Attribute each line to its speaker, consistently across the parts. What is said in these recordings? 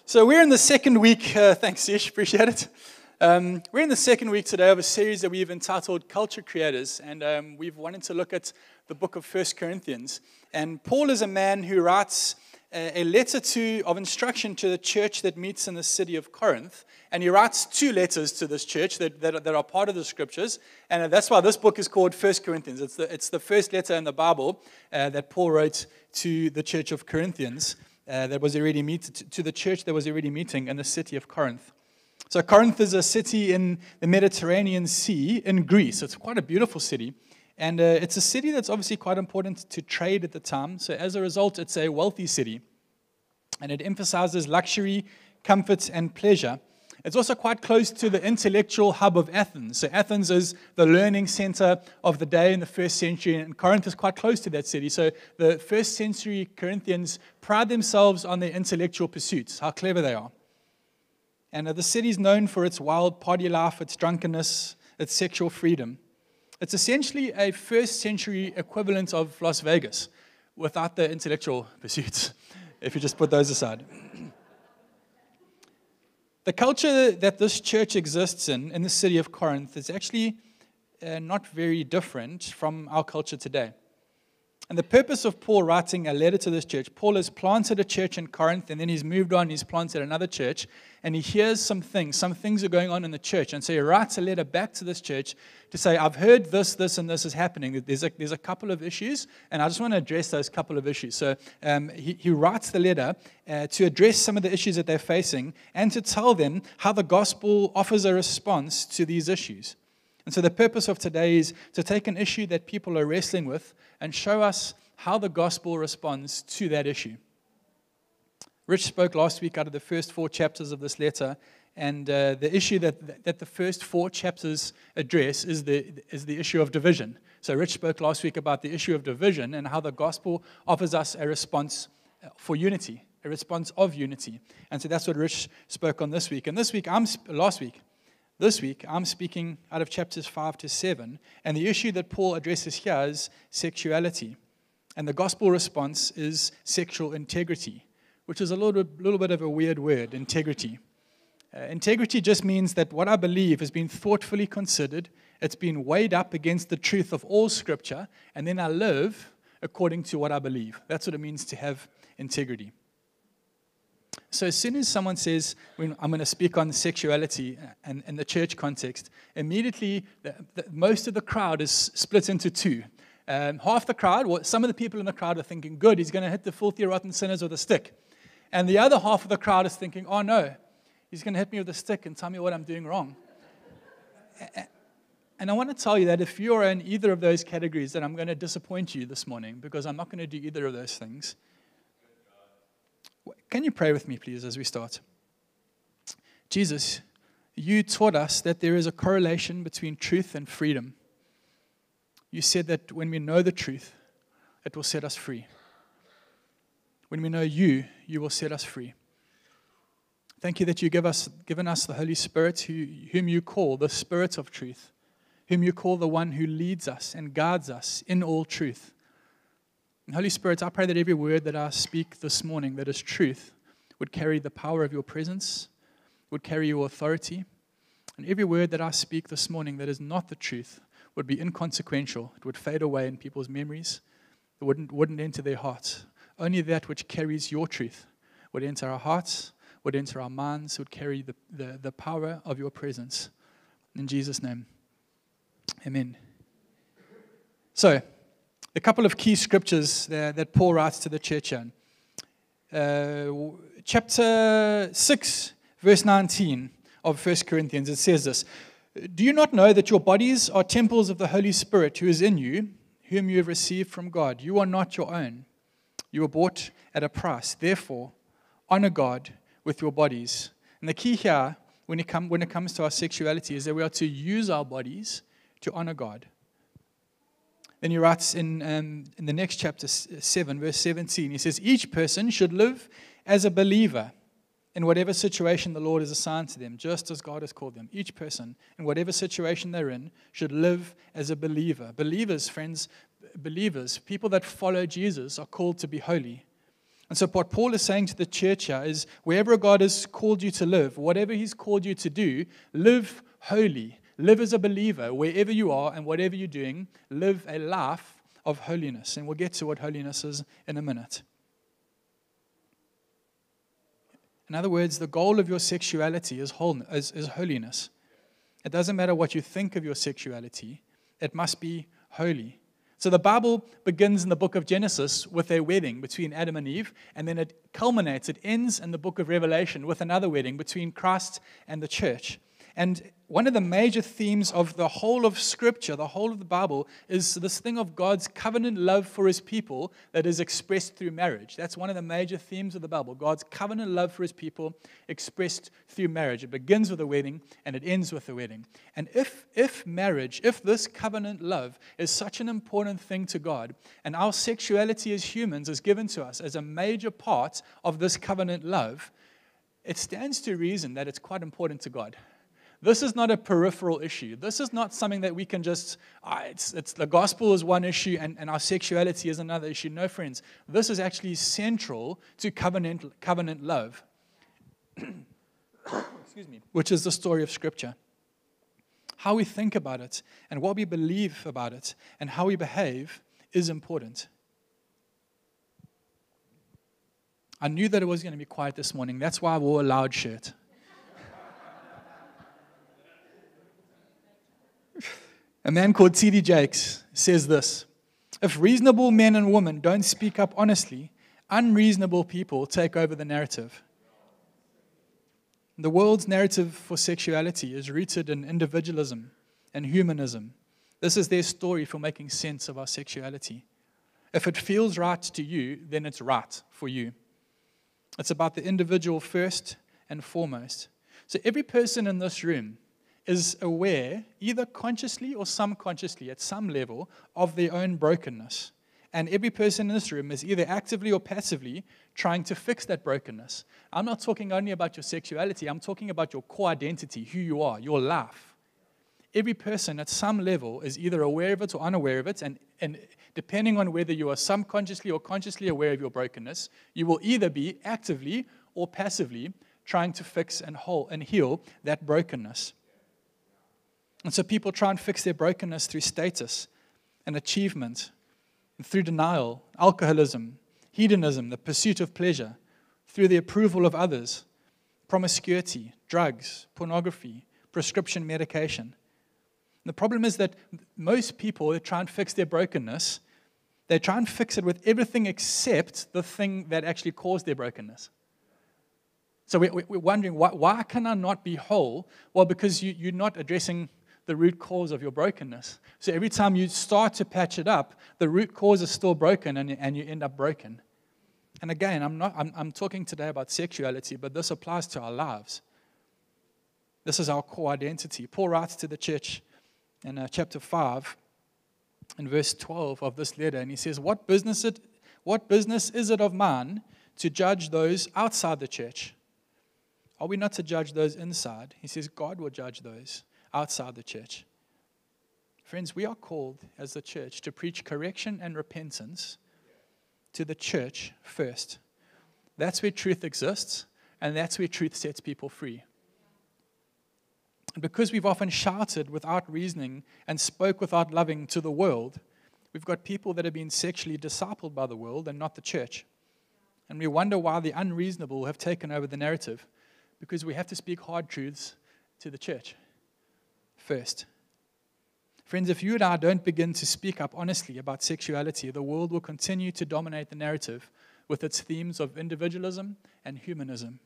Speaker 1: So we're in the second week, thanks Ish, appreciate it. We're in the second week today of a series that we've entitled Culture Creators, and we've wanted to look at the book of 1 Corinthians. And Paul is a man who writes a letter of instruction to the church that meets in the city of Corinth, and he writes two letters to this church that are part of the scriptures, and that's why this book is called 1 Corinthians. It's the first letter in the Bible that Paul wrote to the church of Corinthians. To the church that was already meeting in the city of Corinth. So Corinth is a city in the Mediterranean Sea in Greece. It's quite a beautiful city. And it's a city that's obviously quite important to trade at the time. So as a result, it's a wealthy city. And it emphasizes luxury, comfort, and pleasure. It's also quite close to the intellectual hub of Athens. So Athens is the learning center of the day in the first century, and Corinth is quite close to that city. So the first century Corinthians pride themselves on their intellectual pursuits, how clever they are. And the city is known for its wild party life, its drunkenness, its sexual freedom. It's essentially a first century equivalent of Las Vegas without the intellectual pursuits, if you just put those aside. The culture that this church exists in the city of Corinth, is actually not very different from our culture today. And the purpose of Paul writing a letter to this church, Paul has planted a church in Corinth, and then he's moved on, he's planted another church, and he hears some things are going on in the church. And so he writes a letter back to this church to say, I've heard this, and this is happening. There's a couple of issues, and I just want to address those couple of issues. So he writes the letter to address some of the issues that they're facing and to tell them how the gospel offers a response to these issues. And so the purpose of today is to take an issue that people are wrestling with and show us how the gospel responds to that issue. Rich spoke last week out of the first 4 chapters of this letter, and the issue that the first 4 chapters address is the issue of division. So Rich spoke last week about the issue of division and how the gospel offers us a response for unity, a response of unity. And so that's what Rich spoke on this week. And this week, I'm speaking out of chapters 5 to 7, and the issue that Paul addresses here is sexuality. And the gospel response is sexual integrity, which is a little bit of a weird word, integrity. Integrity just means that what I believe has been thoughtfully considered, it's been weighed up against the truth of all Scripture, and then I live according to what I believe. That's what it means to have integrity. So as soon as someone says, I'm going to speak on sexuality and in the church context, immediately most of the crowd is split into two. Half the crowd, some of the people in the crowd are thinking, good, he's going to hit the filthy, rotten sinners with a stick. And the other half of the crowd is thinking, oh no, he's going to hit me with a stick and tell me what I'm doing wrong. And I want to tell you that if you're in either of those categories, then I'm going to disappoint you this morning, because I'm not going to do either of those things. Can you pray with me, please, as we start? Jesus, you taught us that there is a correlation between truth and freedom. You said that when we know the truth, it will set us free. When we know you, you will set us free. Thank you that you've given us the Holy Spirit, whom you call the Spirit of truth, whom you call the one who leads us and guides us in all truth. And Holy Spirit, I pray that every word that I speak this morning that is truth would carry the power of your presence, would carry your authority. And every word that I speak this morning that is not the truth would be inconsequential. It would fade away in people's memories. It wouldn't enter their hearts. Only that which carries your truth would enter our hearts, would enter our minds, would carry the power of your presence. In Jesus' name, amen. So, a couple of key scriptures that Paul writes to the church in. Chapter 6, verse 19 of 1 Corinthians, it says this: Do you not know that your bodies are temples of the Holy Spirit who is in you, whom you have received from God? You are not your own. You were bought at a price. Therefore, honor God with your bodies. And the key here, when it comes to our sexuality, is that we are to use our bodies to honor God. Then he writes in the next chapter 7, verse 17, he says, each person should live as a believer in whatever situation the Lord has assigned to them, just as God has called them. Each person, in whatever situation they're in, should live as a believer. Believers, friends, people that follow Jesus are called to be holy. And so what Paul is saying to the church here is, wherever God has called you to live, whatever he's called you to do, live holy. Live as a believer wherever you are and whatever you're doing. Live a life of holiness. And we'll get to what holiness is in a minute. In other words, the goal of your sexuality is holiness. It doesn't matter what you think of your sexuality. It must be holy. So the Bible begins in the book of Genesis with a wedding between Adam and Eve, and then it culminates, it ends in the book of Revelation with another wedding between Christ and the church. And one of the major themes of the whole of Scripture, the whole of the Bible, is this thing of God's covenant love for his people that is expressed through marriage. That's one of the major themes of the Bible, God's covenant love for his people expressed through marriage. It begins with a wedding and it ends with a wedding. And if marriage, if this covenant love is such an important thing to God, and our sexuality as humans is given to us as a major part of this covenant love, it stands to reason that it's quite important to God. This is not a peripheral issue. This is not something that we can just, it's the gospel is one issue and our sexuality is another issue. No, friends. This is actually central to covenant love, excuse me, which is the story of Scripture. How we think about it and what we believe about it and how we behave is important. I knew that it was going to be quiet this morning. That's why I wore a loud shirt. A man called T.D. Jakes says this: if reasonable men and women don't speak up honestly, unreasonable people take over the narrative. The world's narrative for sexuality is rooted in individualism and humanism. This is their story for making sense of our sexuality. If it feels right to you, then it's right for you. It's about the individual first and foremost. So every person in this room is aware, either consciously or subconsciously at some level, of their own brokenness. And every person in this room is either actively or passively trying to fix that brokenness. I'm not talking only about your sexuality, I'm talking about your core identity, who you are, your life. Every person at some level is either aware of it or unaware of it, and depending on whether you are subconsciously or consciously aware of your brokenness, you will either be actively or passively trying to fix and heal that brokenness. And so people try and fix their brokenness through status and achievement, and through denial, alcoholism, hedonism, the pursuit of pleasure, through the approval of others, promiscuity, drugs, pornography, prescription medication. And the problem is that most people that try and fix their brokenness, they try and fix it with everything except the thing that actually caused their brokenness. So we're wondering, why can I not be whole? Well, because you're not addressing the root cause of your brokenness. So every time you start to patch it up, the root cause is still broken and you end up broken. And again, I'm talking today about sexuality, but this applies to our lives. This is our core identity. Paul writes to the church in chapter 5, in verse 12 of this letter, and he says, What business is it of mine to judge those outside the church? Are we not to judge those inside? He says, God will judge those outside the church. Friends, we are called as the church to preach correction and repentance to the church first. That's where truth exists, and that's where truth sets people free. And because we've often shouted without reasoning and spoke without loving to the world, we've got people that have been sexually discipled by the world and not the church. And we wonder why the unreasonable have taken over the narrative, because we have to speak hard truths to the church first. Friends, if you and I don't begin to speak up honestly about sexuality, the world will continue to dominate the narrative with its themes of individualism and humanism.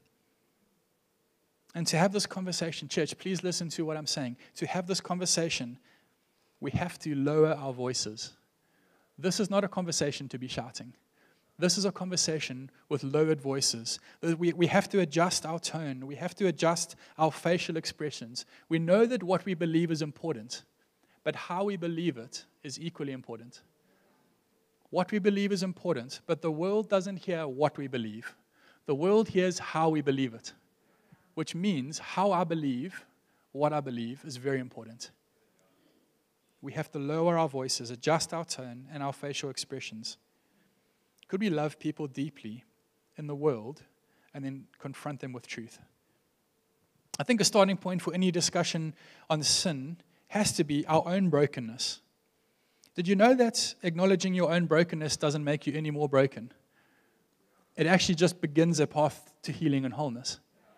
Speaker 1: And to have this conversation, church, please listen to what I'm saying. To have this conversation, we have to lower our voices. This is not a conversation to be shouting. This is a conversation with lowered voices. We have to adjust our tone. We have to adjust our facial expressions. We know that what we believe is important, but how we believe it is equally important. What we believe is important, but the world doesn't hear what we believe. The world hears how we believe it, which means how I believe what I believe is very important. We have to lower our voices, adjust our tone and our facial expressions. Could we love people deeply in the world and then confront them with truth. I think a starting point for any discussion on sin has to be our own brokenness. Did you know that acknowledging your own brokenness doesn't make you any more broken? It actually just begins a path to healing and wholeness.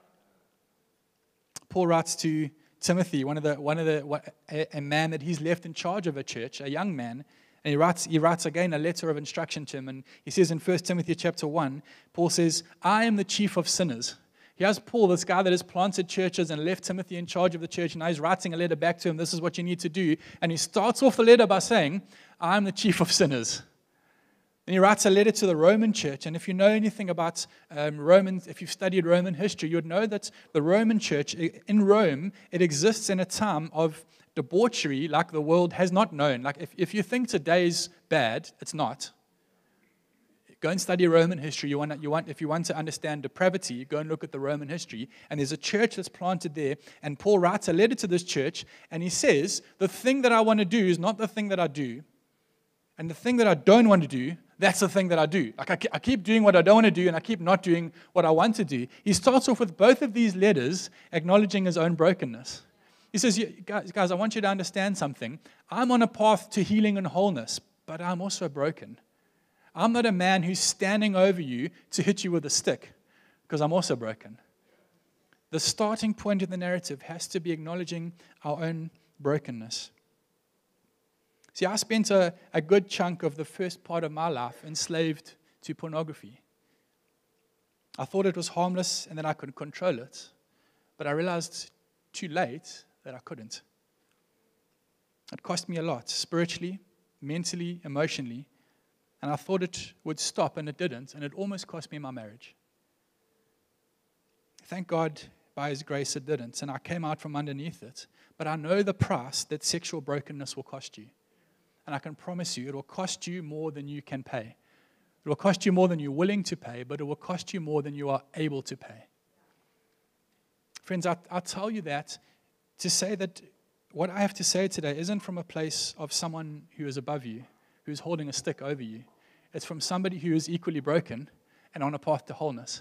Speaker 1: Paul writes to Timothy, a man that he's left in charge of a church, a young man, and he writes again a letter of instruction to him, and he says in 1 Timothy chapter 1, Paul says, I am the chief of sinners. Here's Paul, this guy that has planted churches and left Timothy in charge of the church, and now he's writing a letter back to him, this is what you need to do, and he starts off the letter by saying, I am the chief of sinners. Then he writes a letter to the Roman church, and if you know anything about Romans, if you've studied Roman history, you'd know that the Roman church in Rome, it exists in a time of debauchery like the world has not known. Like if you think today's bad, it's not. Go and study Roman history. If you want to understand depravity, go and look at the Roman history. And there's a church that's planted there, and Paul writes a letter to this church, and he says, the thing that I want to do is not the thing that I do, and the thing that I don't want to do, that's the thing that I do. Like I keep doing what I don't want to do, and I keep not doing what I want to do. He starts off with both of these letters acknowledging his own brokenness. He says, guys, I want you to understand something. I'm on a path to healing and wholeness, but I'm also broken. I'm not a man who's standing over you to hit you with a stick, because I'm also broken. The starting point of the narrative has to be acknowledging our own brokenness. See, I spent a good chunk of the first part of my life enslaved to pornography. I thought it was harmless and that I could control it, but I realized too late that I couldn't. It cost me a lot, spiritually, mentally, emotionally, and I thought it would stop, and it didn't, and it almost cost me my marriage. Thank God, by His grace, it didn't, and I came out from underneath it. But I know the price that sexual brokenness will cost you. And I can promise you, it will cost you more than you can pay. It will cost you more than you're willing to pay, but it will cost you more than you are able to pay. Friends, I tell you that to say that what I have to say today isn't from a place of someone who is above you, who's holding a stick over you. It's from somebody who is equally broken and on a path to wholeness.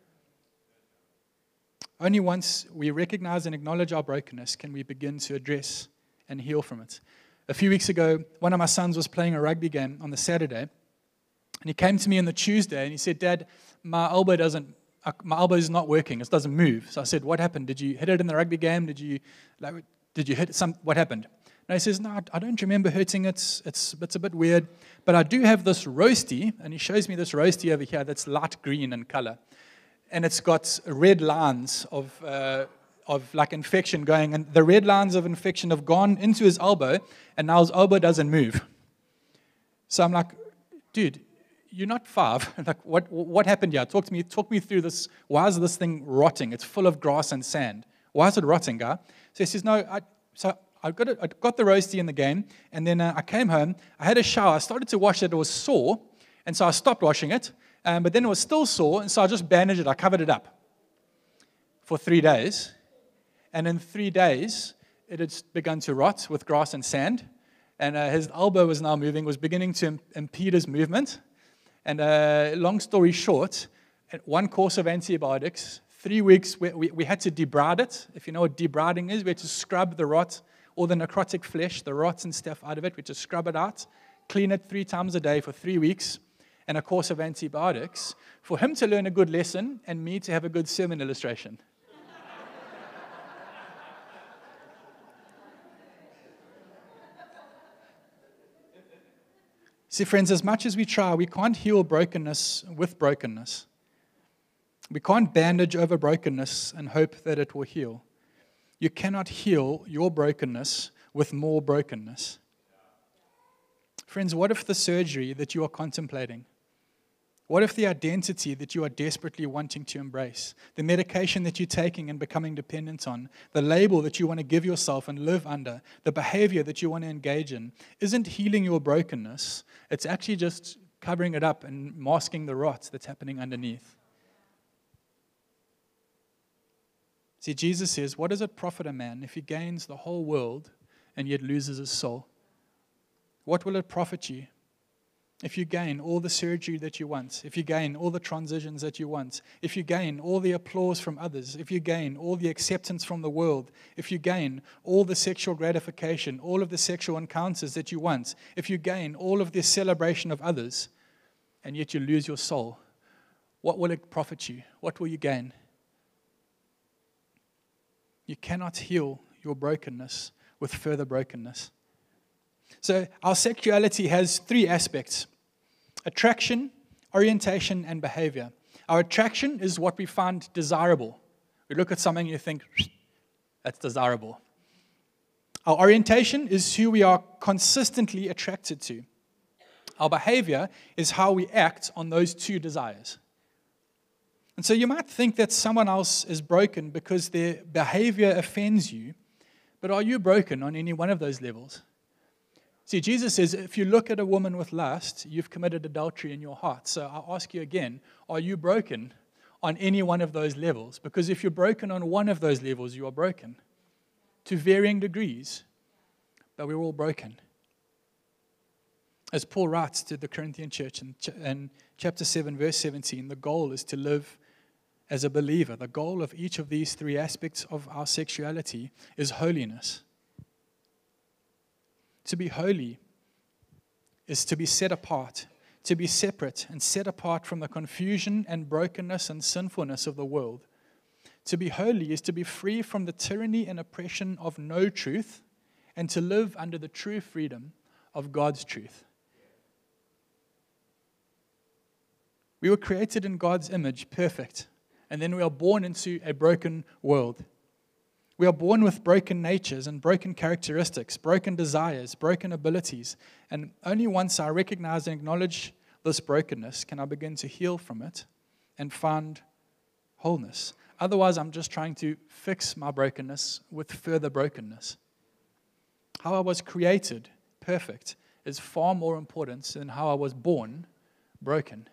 Speaker 1: Only once we recognize and acknowledge our brokenness can we begin to address and heal from it. A few weeks ago, one of my sons was playing a rugby game on the Saturday, and he came to me on the Tuesday, and he said, Dad, my elbow is not working. It doesn't move. So I said, what happened? Did you hit it in the rugby game? Did you hit what happened? And he says, no, I don't remember hurting it. It's a bit weird. But I do have this roasty, and he shows me this roasty over here that's light green in color. And it's got red lines of like infection going, and the red lines of infection have gone into his elbow, and now his elbow doesn't move. So I'm like, dude, you're not 5. Like, what happened here? Talk me through this. Why is this thing rotting? It's full of grass and sand. Why is it rotting, guy? So he says, no, I got the roasty in the game, and then I came home, I had a shower, I started to wash it, it was sore, and so I stopped washing it, but then it was still sore, and so I just bandaged it, I covered it up for 3 days. And in 3 days, it had begun to rot with grass and sand. And his elbow was now moving, was beginning to impede his movement. And long story short, one course of antibiotics, 3 weeks, we had to debride it. If you know what debriding is, we had to scrub the rot, all the necrotic flesh, the rots and stuff out of it. We had to scrub it out, clean it 3 times a day for 3 weeks, and a course of antibiotics for him to learn a good lesson and me to have a good sermon illustration. See, friends, as much as we try, we can't heal brokenness with brokenness. We can't bandage over brokenness and hope that it will heal. You cannot heal your brokenness with more brokenness. Friends, what if the surgery that you are contemplating, what if the identity that you are desperately wanting to embrace, the medication that you're taking and becoming dependent on, the label that you want to give yourself and live under, the behavior that you want to engage in, isn't healing your brokenness? It's actually just covering it up and masking the rot that's happening underneath. See, Jesus says, what does it profit a man if he gains the whole world and yet loses his soul? What will it profit you if you gain all the surgery that you want, if you gain all the transitions that you want, if you gain all the applause from others, if you gain all the acceptance from the world, if you gain all the sexual gratification, all of the sexual encounters that you want, if you gain all of the celebration of others, and yet you lose your soul, what will it profit you? What will you gain? You cannot heal your brokenness with further brokenness. So our sexuality has three aspects: attraction, orientation, and behavior. Our attraction is what we find desirable. We look at something and you think, that's desirable. Our orientation is who we are consistently attracted to. Our behavior is how we act on those two desires. And so you might think that someone else is broken because their behavior offends you, but are you broken on any one of those levels? See, Jesus says, if you look at a woman with lust, you've committed adultery in your heart. So I'll ask you again, are you broken on any one of those levels? Because if you're broken on one of those levels, you are broken to varying degrees, but we're all broken. As Paul writes to the Corinthian church in chapter 7, verse 17, the goal is to live as a believer. The goal of each of these three aspects of our sexuality is holiness. To be holy is to be set apart, to be separate and set apart from the confusion and brokenness and sinfulness of the world. To be holy is to be free from the tyranny and oppression of no truth and to live under the true freedom of God's truth. We were created in God's image, perfect, and then we are born into a broken world. We are born with broken natures and broken characteristics, broken desires, broken abilities. And only once I recognize and acknowledge this brokenness can I begin to heal from it and find wholeness. Otherwise, I'm just trying to fix my brokenness with further brokenness. How I was created, perfect, is far more important than how I was born, broken.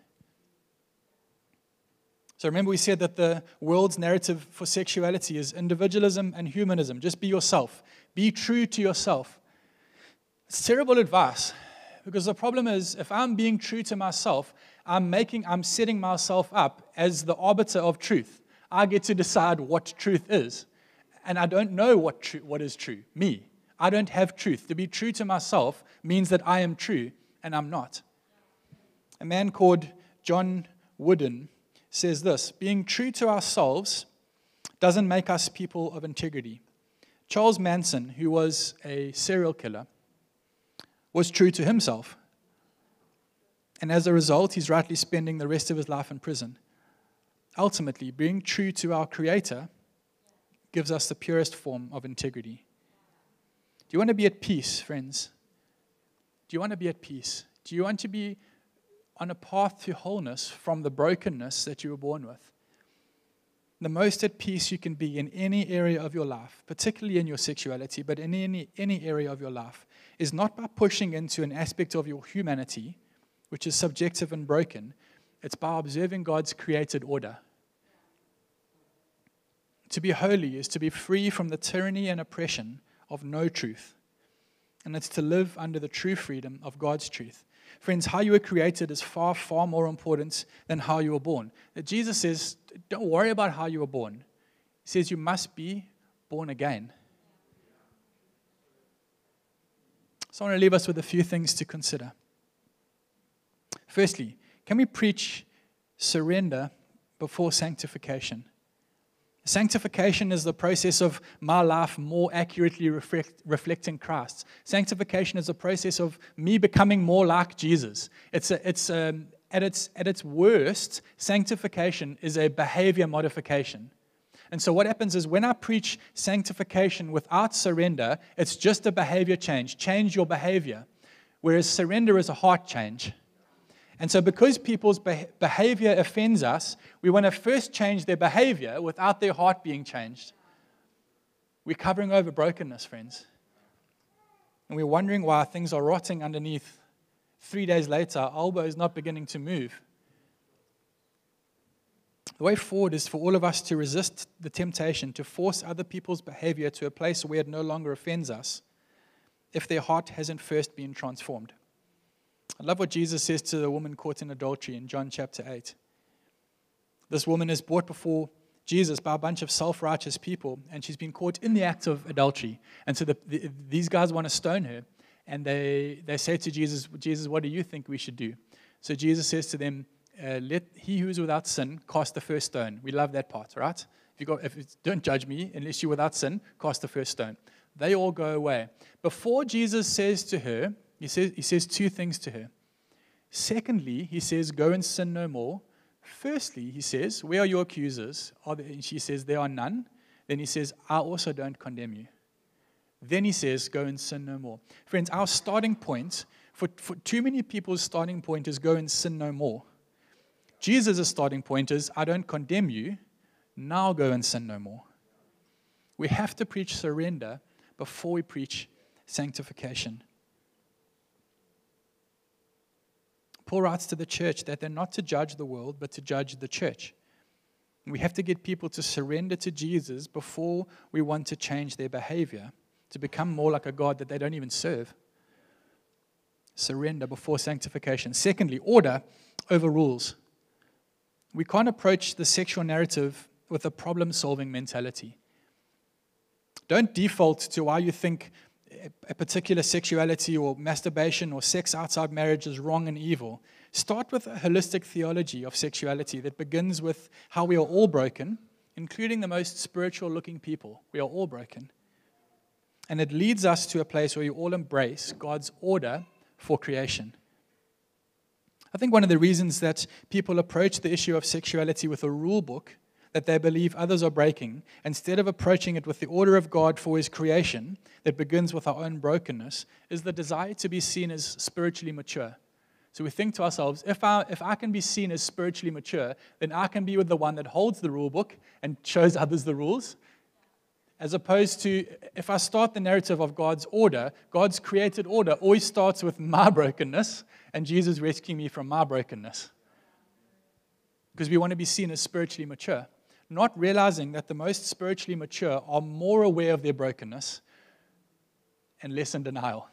Speaker 1: So remember we said that the world's narrative for sexuality is individualism and humanism. Just be yourself. Be true to yourself. It's terrible advice because the problem is if I'm being true to myself, I'm setting myself up as the arbiter of truth. I get to decide what truth is. And I don't know what is true. Me. I don't have truth. To be true to myself means that I am true and I'm not. A man called John Wooden says this: being true to ourselves doesn't make us people of integrity. Charles Manson, who was a serial killer, was true to himself. And as a result, he's rightly spending the rest of his life in prison. Ultimately, being true to our Creator gives us the purest form of integrity. Do you want to be at peace, friends? Do you want to be at peace? Do you want to be on a path to wholeness from the brokenness that you were born with? The most at peace you can be in any area of your life, particularly in your sexuality, but in any area of your life, is not by pushing into an aspect of your humanity, which is subjective and broken. It's by observing God's created order. To be holy is to be free from the tyranny and oppression of no truth. And it's to live under the true freedom of God's truth. Friends, how you were created is far, far more important than how you were born. Jesus says, don't worry about how you were born. He says you must be born again. So I want to leave us with a few things to consider. Firstly, can we preach surrender before sanctification? Sanctification is the process of my life more accurately reflecting Christ. Sanctification is the process of me becoming more like Jesus. At its worst, sanctification is a behavior modification. And so what happens is when I preach sanctification without surrender, it's just a behavior change. Change your behavior. Whereas surrender is a heart change. And so because people's behavior offends us, we want to first change their behavior without their heart being changed. We're covering over brokenness, friends. And we're wondering why things are rotting underneath. 3 days later, our elbow is not beginning to move. The way forward is for all of us to resist the temptation to force other people's behavior to a place where it no longer offends us if their heart hasn't first been transformed. I love what Jesus says to the woman caught in adultery in John chapter 8. This woman is brought before Jesus by a bunch of self-righteous people, and she's been caught in the act of adultery. And so these guys want to stone her, and they say to Jesus, Jesus, what do you think we should do? So Jesus says to them, let he who is without sin cast the first stone. We love that part, right? Don't judge me unless you're without sin, cast the first stone. They all go away. Before Jesus says to her, he says two things to her. Secondly, he says, go and sin no more. Firstly, he says, where are your accusers? She says, there are none. Then he says, I also don't condemn you. Then he says, go and sin no more. Friends, our starting point, for too many people's starting point is go and sin no more. Jesus' starting point is, I don't condemn you, now go and sin no more. We have to preach surrender before we preach sanctification. Paul writes to the church that they're not to judge the world, but to judge the church. We have to get people to surrender to Jesus before we want to change their behavior, to become more like a God that they don't even serve. Surrender before sanctification. Secondly, order over rules. We can't approach the sexual narrative with a problem-solving mentality. Don't default to why you think a particular sexuality or masturbation or sex outside marriage is wrong and evil. Start with a holistic theology of sexuality that begins with how we are all broken, including the most spiritual-looking people. We are all broken. And it leads us to a place where we all embrace God's order for creation. I think one of the reasons that people approach the issue of sexuality with a rule book that they believe others are breaking, instead of approaching it with the order of God for His creation that begins with our own brokenness, is the desire to be seen as spiritually mature. So we think to ourselves, if I can be seen as spiritually mature, then I can be with the one that holds the rule book and shows others the rules. As opposed to, if I start the narrative of God's order, God's created order always starts with my brokenness, and Jesus rescuing me from my brokenness. Because we want to be seen as spiritually mature. Not realizing that the most spiritually mature are more aware of their brokenness and less in denial.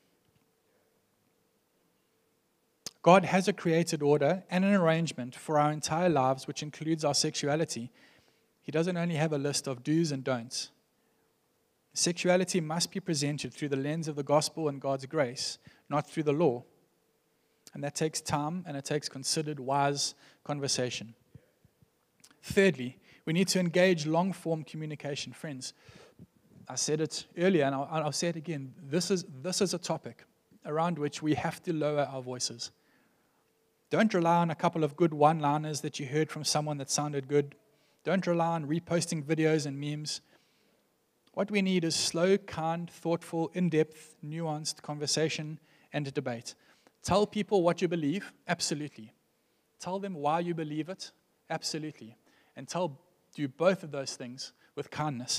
Speaker 1: God has a created order and an arrangement for our entire lives, which includes our sexuality. He doesn't only have a list of do's and don'ts. Sexuality must be presented through the lens of the gospel and God's grace, not through the law. And that takes time and it takes considered, wise conversation. Thirdly, we need to engage long-form communication. Friends, I said it earlier and I'll say it again. This is a topic around which we have to lower our voices. Don't rely on a couple of good one-liners that you heard from someone that sounded good. Don't rely on reposting videos and memes. What we need is slow, kind, thoughtful, in-depth, nuanced conversation and a debate. Tell people what you believe, absolutely. Tell them why you believe it, absolutely. And do both of those things with kindness.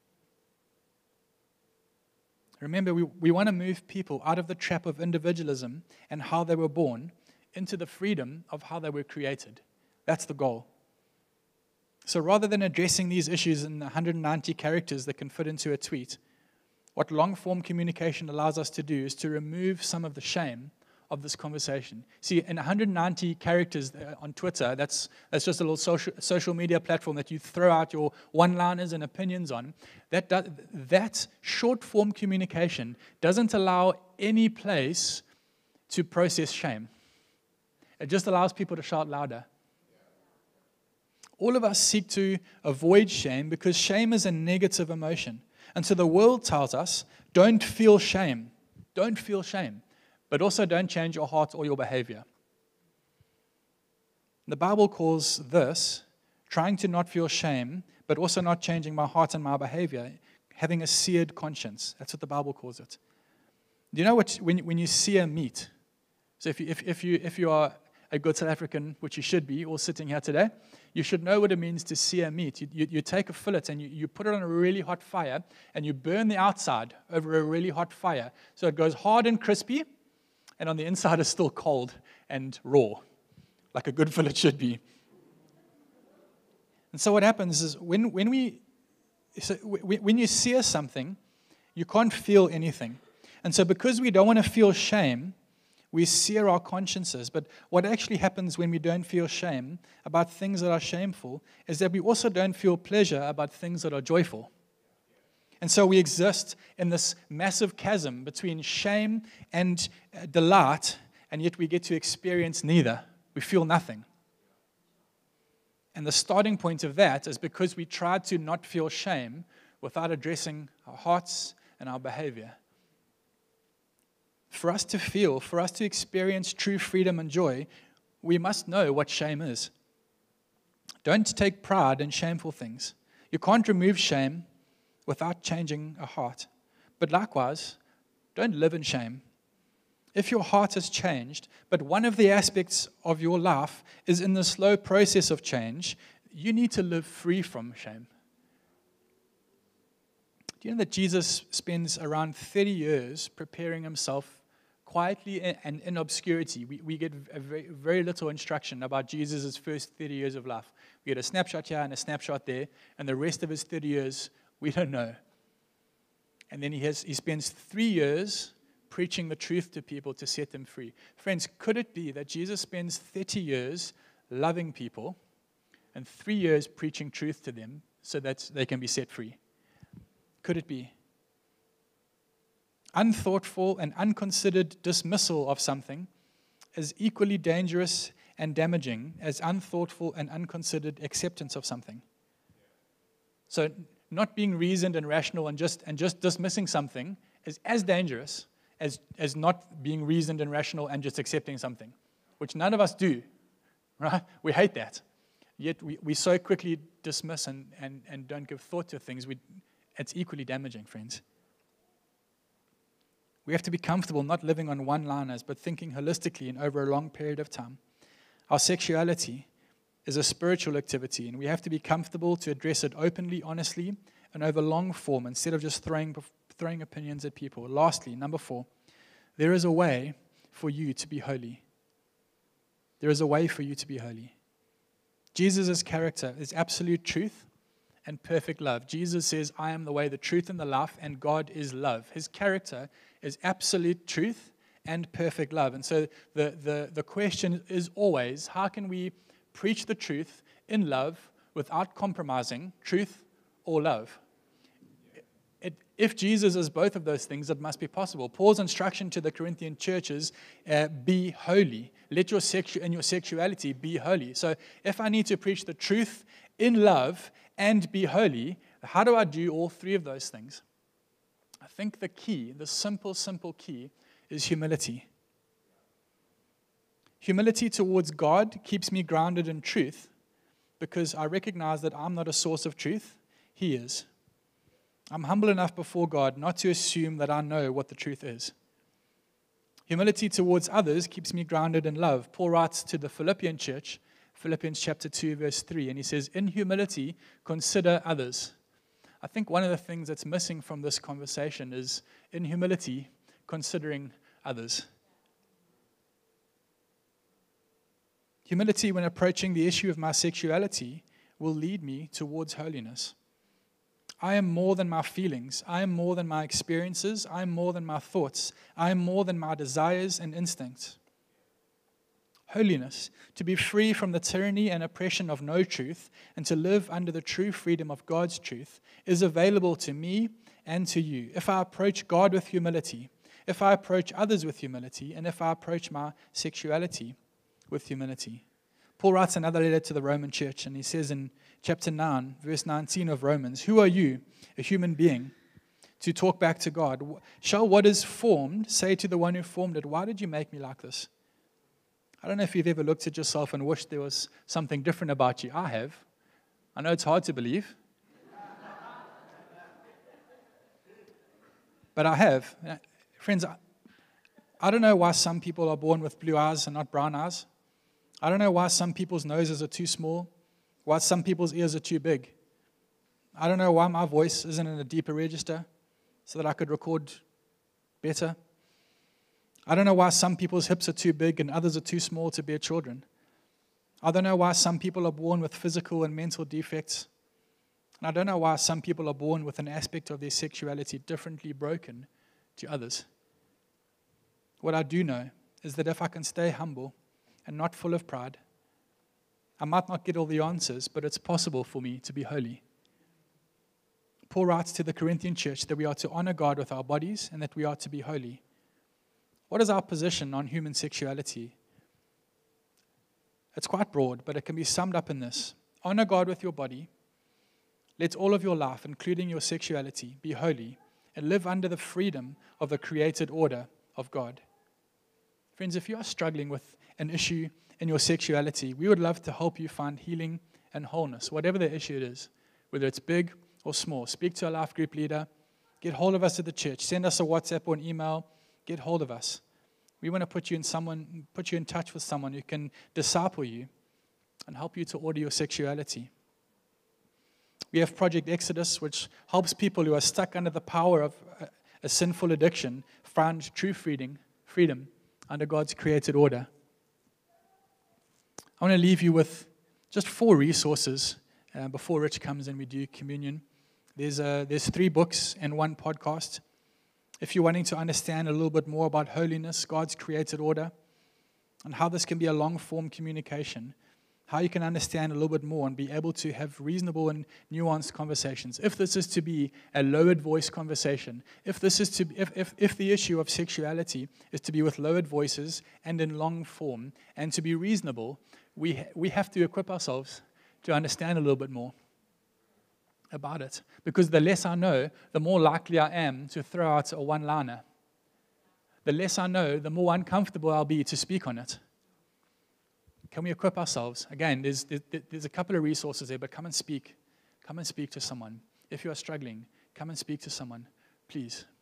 Speaker 1: Remember, we want to move people out of the trap of individualism and how they were born into the freedom of how they were created. That's the goal. So rather than addressing these issues in 190 characters that can fit into a tweet, what long-form communication allows us to do is to remove some of the shame of this conversation. See, in 190 characters on Twitter, that's just a little social media platform that you throw out your one-liners and opinions on. That short-form communication doesn't allow any place to process shame. It just allows people to shout louder. All of us seek to avoid shame because shame is a negative emotion. And so the world tells us, don't feel shame. Don't feel shame. But also don't change your heart or your behavior. The Bible calls this trying to not feel shame, but also not changing my heart and my behavior, having a seared conscience. That's what the Bible calls it. Do you know what when you sear meat? So if you are a good South African, which you should be, all sitting here today, you should know what it means to sear meat. You take a fillet and you put it on a really hot fire, and you burn the outside over a really hot fire. So it goes hard and crispy, and on the inside is still cold and raw, like a good fillet should be. And so what happens is when you sear something, you can't feel anything. And so because we don't want to feel shame, We sear our consciences. But what actually happens when we don't feel shame about things that are shameful is that we also don't feel pleasure about things that are joyful. And so we exist in this massive chasm between shame and delight, and yet we get to experience neither. We feel nothing. And the starting point of that is because we tried to not feel shame without addressing our hearts and our behavior. For us to feel, for us to experience true freedom and joy, we must know what shame is. Don't take pride in shameful things. You can't remove shame without changing a heart. But likewise, don't live in shame. If your heart has changed, but one of the aspects of your life is in the slow process of change, you need to live free from shame. Do you know that Jesus spends around 30 years preparing himself quietly and in obscurity? We get very little instruction about Jesus' first 30 years of life. We get a snapshot here and a snapshot there, and the rest of his 30 years, we don't know. And then he spends 3 years preaching the truth to people to set them free. Friends, could it be that Jesus spends 30 years loving people and 3 years preaching truth to them so that they can be set free? Could it be? Unthoughtful and unconsidered dismissal of something is equally dangerous and damaging as unthoughtful and unconsidered acceptance of something. So not being reasoned and rational and just dismissing something is as dangerous as not being reasoned and rational and just accepting something, which none of us do, right? We hate that. Yet we so quickly dismiss and don't give thought to things. It's equally damaging, friends. We have to be comfortable not living on one-liners, but thinking holistically and over a long period of time. Our sexuality is a spiritual activity, and we have to be comfortable to address it openly, honestly, and over long form instead of just throwing opinions at people. Lastly, number 4, there is a way for you to be holy. There is a way for you to be holy. Jesus' character is absolute truth and perfect love. Jesus says, I am the way, the truth, and the life, and God is love. His character is absolute truth and perfect love. And so the question is always, how can we preach the truth in love without compromising truth or love? If Jesus is both of those things, it must be possible. Paul's instruction to the Corinthian churches, be holy. Let your sexuality be holy. So if I need to preach the truth in love and be holy, how do I do all three of those things? I think the key, the simple key, is humility. Humility towards God keeps me grounded in truth because I recognize that I'm not a source of truth. He is. I'm humble enough before God not to assume that I know what the truth is. Humility towards others keeps me grounded in love. Paul writes to the Philippian church, Philippians chapter 2, verse 3, and he says, in humility, consider others. I think one of the things that's missing from this conversation is, in humility, considering others. Humility when approaching the issue of my sexuality will lead me towards holiness. I am more than my feelings. I am more than my experiences. I am more than my thoughts. I am more than my desires and instincts. Holiness, to be free from the tyranny and oppression of no truth and to live under the true freedom of God's truth, is available to me and to you if I approach God with humility, if I approach others with humility, and if I approach my sexuality with humility. Paul writes another letter to the Roman church, and he says in chapter 9, verse 19 of Romans, who are you, a human being, to talk back to God? Shall what is formed say to the one who formed it, why did you make me like this? I don't know if you've ever looked at yourself and wished there was something different about you. I have. I know it's hard to believe. But I have. Friends, I don't know why some people are born with blue eyes and not brown eyes. I don't know why some people's noses are too small, why some people's ears are too big. I don't know why my voice isn't in a deeper register so that I could record better. I don't know why some people's hips are too big and others are too small to bear children. I don't know why some people are born with physical and mental defects. And I don't know why some people are born with an aspect of their sexuality differently broken to others. What I do know is that if I can stay humble and not full of pride, I might not get all the answers, but it's possible for me to be holy. Paul writes to the Corinthian church that we are to honor God with our bodies and that we are to be holy. What is our position on human sexuality? It's quite broad, but it can be summed up in this. Honor God with your body. Let all of your life, including your sexuality, be holy and live under the freedom of the created order of God. Friends, if you are struggling with an issue in your sexuality, we would love to help you find healing and wholeness, whatever the issue it is, whether it's big or small. Speak to a life group leader. Get hold of us at the church. Send us a WhatsApp or an email. Get hold of us. We want to put you in touch with someone who can disciple you and help you to order your sexuality. We have Project Exodus, which helps people who are stuck under the power of a sinful addiction find true freedom under God's created order. I want to leave you with just 4 resources before Rich comes and we do communion. There's 3 books and 1 podcast. If you're wanting to understand a little bit more about holiness, God's created order, and how this can be a long-form communication, how you can understand a little bit more and be able to have reasonable and nuanced conversations. If this is to be a lowered voice conversation, if the issue of sexuality is to be with lowered voices and in long form and to be reasonable, we have to equip ourselves to understand a little bit more about it. Because the less I know, the more likely I am to throw out a one-liner. The less I know, the more uncomfortable I'll be to speak on it. Can we equip ourselves? Again, there's a couple of resources there, but come and speak. Come and speak to someone. If you are struggling, come and speak to someone, please.